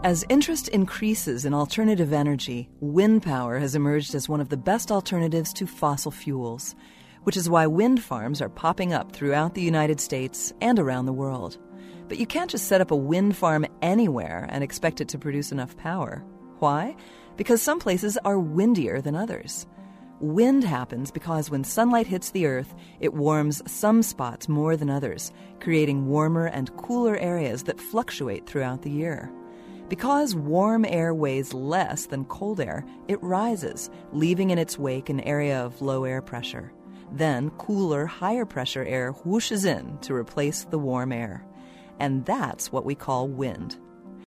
As interest increases in alternative energy, wind power has emerged as one of the best alternatives to fossil fuels, which is why wind farms are popping up throughout the United States and around the world. But you can't just set up a wind farm anywhere and expect it to produce enough power. Why? Because some places are windier than others. Wind happens because when sunlight hits the earth, it warms some spots more than others, creating warmer and cooler areas that fluctuate throughout the year. Because warm air weighs less than cold air, it rises, leaving in its wake an area of low air pressure. Then cooler, higher pressure air whooshes in to replace the warm air. And that's what we call wind.